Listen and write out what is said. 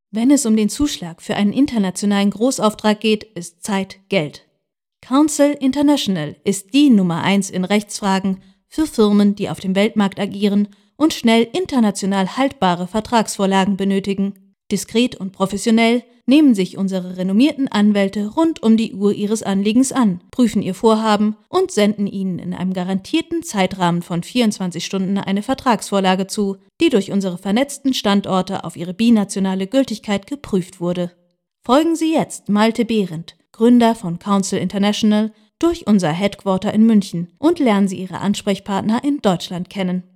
Wenn es um den Zuschlag für einen internationalen Großauftrag geht, ist Zeit Geld. Counsel International ist die Nummer 1 in Rechtsfragen für Firmen, die auf dem Weltmarkt agieren und schnell international haltbare Vertragsvorlagen benötigen. Diskret und professionell nehmen sich unsere renommierten Anwälte rund um die Uhr ihres Anliegens an, prüfen ihr Vorhaben und senden Ihnen in einem garantierten Zeitrahmen von 24 Stunden eine Vertragsvorlage zu, die durch unsere vernetzten Standorte auf ihre binationale Gültigkeit geprüft wurde. Folgen Sie jetzt Malte Behrendt, Gründer von Counsel International, durch unser Headquarter in München und lernen Sie Ihre Ansprechpartner in Deutschland kennen.